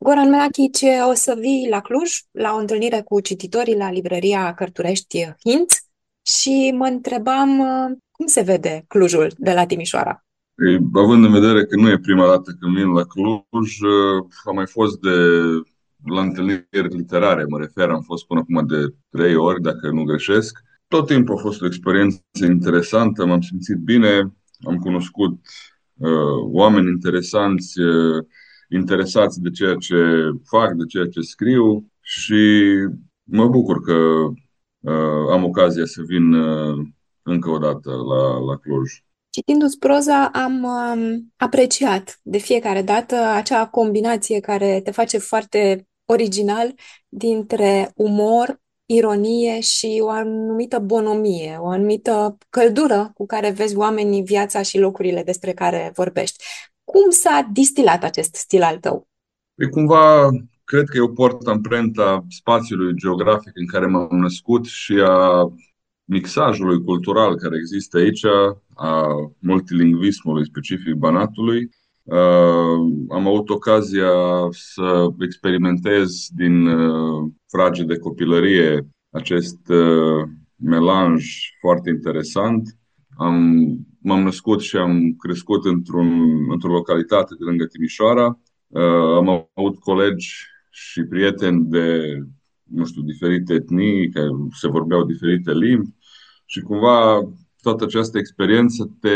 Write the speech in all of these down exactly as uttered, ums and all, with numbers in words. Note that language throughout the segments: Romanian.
Goran Meachici, o să vii la Cluj la o întâlnire cu cititorii la librăria Cărturești Hinț și mă întrebam uh, cum se vede Clujul de la Timișoara. Ei, având în vedere că nu e prima dată când vin la Cluj, uh, am mai fost de la întâlniri literare, mă refer, am fost până acum de trei ori, dacă nu greșesc. Tot timpul a fost o experiență interesantă, m-am simțit bine, am cunoscut uh, oameni interesanți, uh, interesați de ceea ce fac, de ceea ce scriu și mă bucur că uh, am ocazia să vin uh, încă o dată la, la Cluj. Citindu-ți proza, am um, apreciat de fiecare dată acea combinație care te face foarte original dintre umor, ironie și o anumită bonomie, o anumită căldură cu care vezi oamenii, viața și locurile despre care vorbești. Cum s-a distilat acest stil al tău? E cumva, cred că eu port amprenta spațiului geografic în care m-am născut și a mixajului cultural care există aici, a multilingvismului specific Banatului. Uh, am avut ocazia să experimentez din uh, frage de copilărie acest uh, melanj foarte interesant. Am, m-am născut și am crescut într-un, într-o localitate de lângă Timișoara. Uh, am avut colegi și prieteni de, nu știu, diferite etnii, care se vorbeau diferite limbi și cumva toată această experiență te,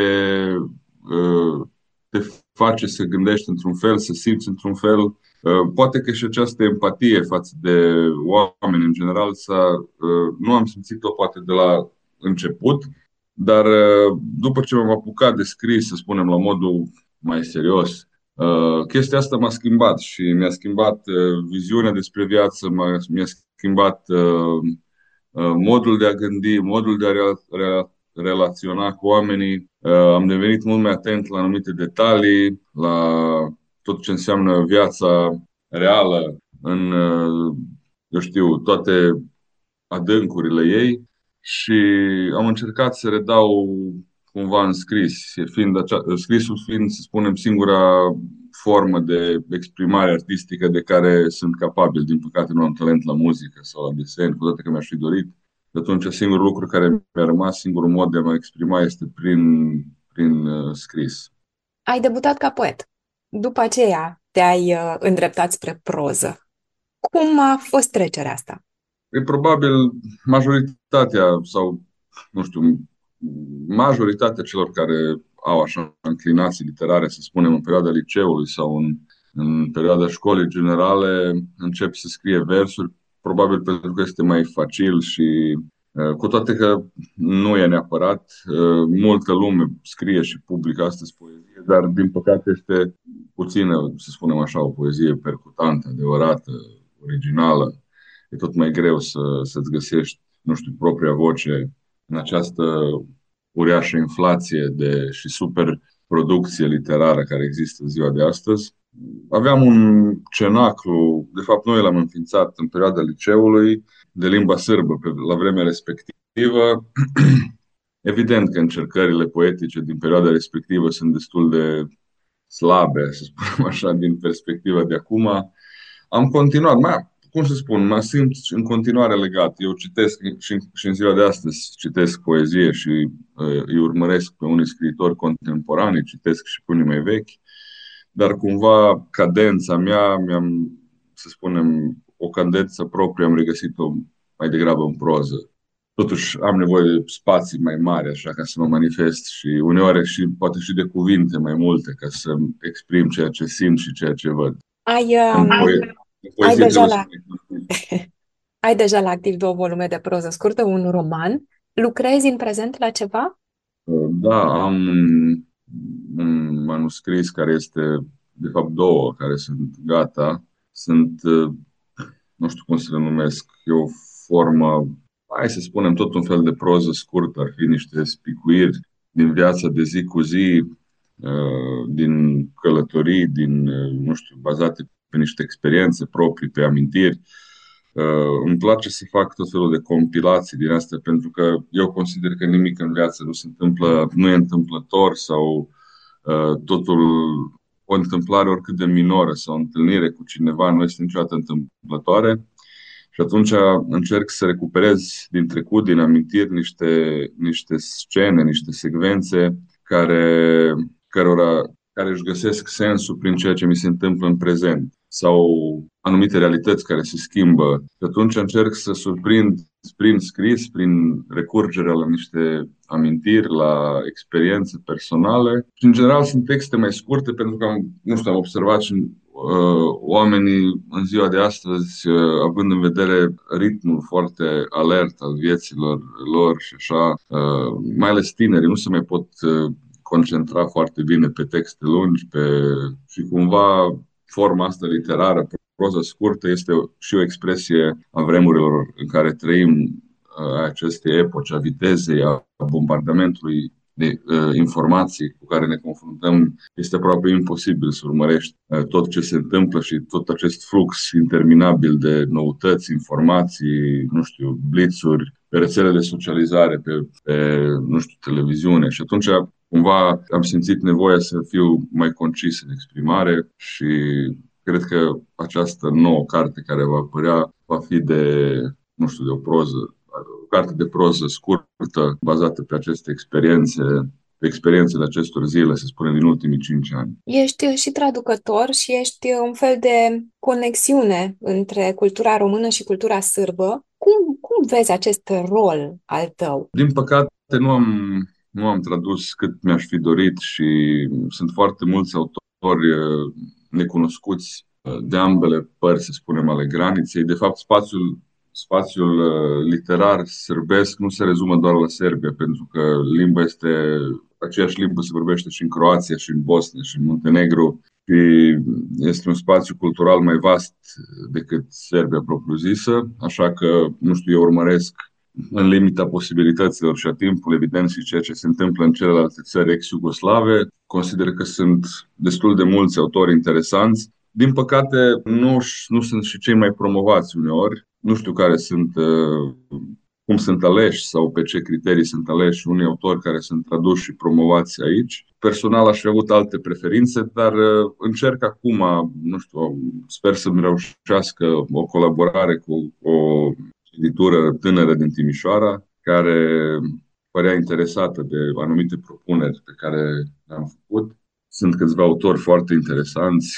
uh, te face să gândești într-un fel, să simți într-un fel. Uh, Poate că și această empatie față de oameni în general, să, nu am simțit-o poate de la început, dar uh, după ce m-am apucat de scris, să spunem, la modul mai serios, Uh, chestia asta m-a schimbat și mi-a schimbat uh, viziunea despre viață, m-a, mi-a schimbat uh, uh, modul de a gândi, modul de a rea- rea- relaționa cu oamenii. Uh, am devenit mult mai atent la anumite detalii, la tot ce înseamnă viața reală în, uh, eu știu, toate adâncurile ei și am încercat să redau cumva în scris, fiind acea, scrisul fiind, să spunem, singura formă de exprimare artistică de care sunt capabil. Din păcate nu am talent la muzică sau la desen, cu toate că mi-aș fi dorit. De atunci, singurul lucru care mi-a rămas, singurul mod de a mă exprima este prin, prin uh, scris. Ai debutat ca poet. După aceea te-ai uh, îndreptat spre proză. Cum a fost trecerea asta? E probabil majoritatea sau, nu știu, majoritatea celor care au așa înclinații literare, să spunem, în perioada liceului sau în, în perioada școlii generale, încep să scrie versuri, probabil pentru că este mai facil și uh, cu toate că nu e neapărat, uh, multă lume scrie și publică astăzi poezie, dar din păcate este puțină, să spunem așa, o poezie percutantă, adevărată, originală. E tot mai greu să, să-ți găsești, nu știu, propria voce în această uriașă inflație de, și superproducție literară care există în ziua de astăzi. Aveam un cenaclu, de fapt noi l-am înființat în perioada liceului, de limba sârbă pe, la vremea respectivă. Evident că încercările poetice din perioada respectivă sunt destul de slabe, să spunem așa, din perspectiva de acum. Am continuat, mai, cum să spun, mă simt în continuare legat. Eu citesc și, și în ziua de astăzi, citesc poezie și uh, îi urmăresc pe unii scriitori contemporani, citesc și pe unii mai vechi, dar cumva cadența mea, mi-am, să spunem, o cadență proprie am regăsit-o mai degrabă în proză. Totuși am nevoie de spații mai mari, așa, ca să mă manifest și uneori și poate și de cuvinte mai multe, ca să exprim ceea ce simt și ceea ce văd. Ai, În, um, poe- în ai poezie deja trebuie să la, mă. ai deja la activ două volume de proză scurtă, un roman. Lucrezi în prezent la ceva? Da, am un, un manuscris care este, de fapt, două care sunt gata. Sunt, uh, nu știu cum să le numesc, e o formă, hai să spunem, tot un fel de proză scurtă, ar fi niște spicuiri din viața de zi cu zi, uh, din călătorii, din, uh, nu știu, bazate pe niște experiențe proprii, pe amintiri. Uh, îmi place să fac tot felul de compilații din astea, pentru că eu consider că nimic în viață nu se întâmplă, nu e întâmplător sau uh, totul o întâmplare oricât de minoră sau o întâlnire cu cineva nu este niciodată întâmplătoare. Și atunci încerc să recuperez din trecut, din amintiri, niște, niște scene, niște secvențe care, cărora, care își găsesc sensul prin ceea ce mi se întâmplă în prezent sau anumite realități care se schimbă. Și atunci încerc să surprind prin scris, prin recurgerea la niște amintiri, la experiențe personale. Și în general sunt texte mai scurte pentru că am, nu știu, am observat și uh, oamenii în ziua de astăzi, uh, având în vedere ritmul foarte alert al vieților lor și așa, uh, mai ales tinerii, nu se mai pot uh, concentra foarte bine pe texte lungi, pe... și cumva forma asta literară, proza scurtă, este și o expresie a vremurilor în care trăim, a acestei epoci, a vitezei, a bombardamentului de uh, informații cu care ne confruntăm. Este aproape imposibil să urmărești uh, tot ce se întâmplă și tot acest flux interminabil de noutăți, informații, nu știu, blitzuri, pe rețele de socializare, pe, pe nu știu, televiziune. Și atunci cumva am simțit nevoia să fiu mai concis în exprimare și cred că această nouă carte care va apărea va fi de, nu știu, de o proză, o carte de proză scurtă, bazată pe aceste experiențe, pe experiențele acestor zile, să spunem, din ultimii cinci ani. Ești și traducător și ești un fel de conexiune între cultura română și cultura sârbă. Cum, cum vezi acest rol al tău? Din păcate, nu am, nu am tradus cât mi-aș fi dorit și sunt foarte mulți autori uh, necunoscuți uh, de ambele părți, să spunem, ale graniței. De fapt, spațiul, spațiul uh, literar sârbesc nu se rezumă doar la Serbia, pentru că limba este, aceeași limbă se vorbește și în Croația, și în Bosnia, și în Muntenegru. Și este un spațiu cultural mai vast decât Serbia propriu-zisă, așa că, nu știu, eu urmăresc în limita posibilităților și a timpului, evident, și ceea ce se întâmplă în celelalte țări ex-iugoslave. Consider că sunt destul de mulți autori interesanți. Din păcate, nu, nu sunt și cei mai promovați uneori. Nu știu care sunt, uh, cum sunt aleși sau pe ce criterii sunt aleși unii autori care sunt traduși și promovați aici. Personal aș fi avut alte preferințe, dar uh, încerc acum, nu știu, sper să-mi reușească o colaborare cu o editură tânără din Timișoara, care părea interesată de anumite propuneri pe care le-am făcut. Sunt câțiva autori foarte interesanți,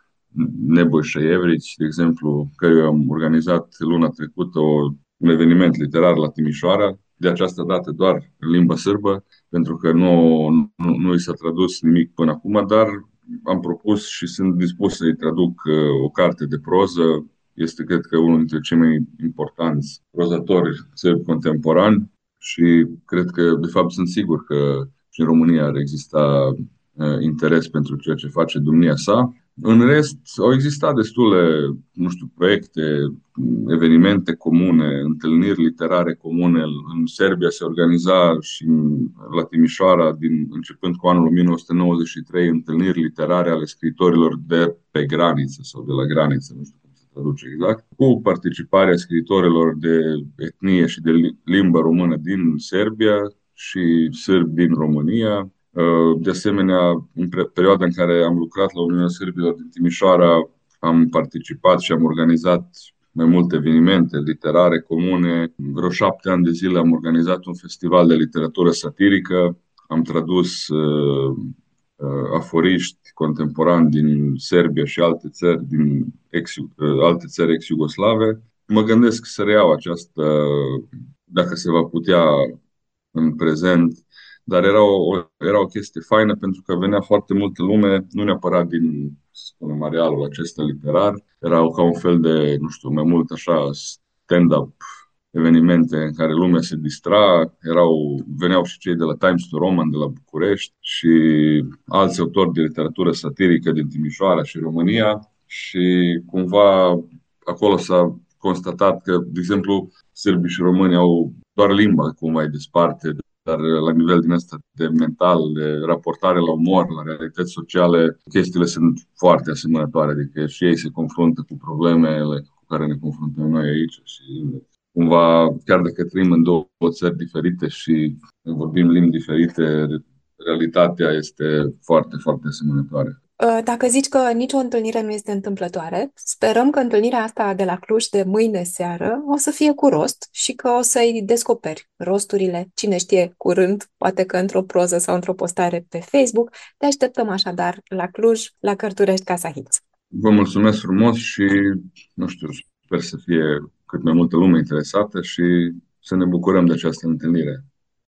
Neboj Șăievrici, de exemplu, care eu am organizat luna trecută o, un eveniment literar la Timișoara, de această dată doar în limba sârbă, pentru că nu, nu, nu i s-a tradus nimic până acum, dar am propus și sunt dispus să-i traduc uh, o carte de proză. Este, cred că, unul dintre cei mai importanți prozatori sârbi contemporani și cred că, de fapt, sunt sigur că și în România ar exista uh, interes pentru ceea ce face domnia sa. În rest, au existat destule, nu știu, proiecte, evenimente comune, întâlniri literare comune. În Serbia se organiza și la Timișoara, din, începând cu anul o mie nouă sute nouăzeci și trei, întâlniri literare ale scriitorilor de pe graniță sau de la graniță, nu știu cum se traduce exact, cu participarea scriitorilor de etnie și de limbă română din Serbia și sârbi din România. De asemenea, în perioada în care am lucrat la Uniunea Sârbilor din Timișoara, am participat și am organizat mai multe evenimente literare comune. Vreo șapte ani de zile am organizat un festival de literatură satirică. Am tradus uh, uh, aforiști contemporani din Serbia și alte țări din ex, uh, alte țări ex-iugoslave. Mă gândesc să reiau această, dacă se va putea în prezent, dar era o, era o chestie faină pentru că venea foarte multă lume, nu neapărat din, să spunem, arealul acesta literar, erau ca un fel de, nu știu, mai mult așa stand-up evenimente în care lumea se distra, erau, veneau și cei de la Times New Roman de la București și alți autori de literatură satirică din Timișoara și România și cumva acolo s-a constatat că, de exemplu, sârbii și românii au doar limba cumva îi desparte, dar la nivel din ăsta de mental, de raportare la umor, la realități sociale, chestiile sunt foarte asemănătoare, adică și ei se confruntă cu problemele cu care ne confruntăm noi aici și cumva, chiar dacă trăim în două țări diferite și vorbim limbi diferite, realitatea este foarte, foarte asemănătoare. Uh, Dacă zici că nicio întâlnire nu este întâmplătoare, sperăm că întâlnirea asta de la Cluj de mâine seară o să fie cu rost și că o să-i descoperi rosturile, cine știe, curând, poate că într-o proză sau într-o postare pe Facebook. Te așteptăm așadar la Cluj, la Cărturești Casa Hills. Vă mulțumesc frumos și, nu știu, sper să fie cât mai multă lume interesată și să ne bucurăm de această întâlnire.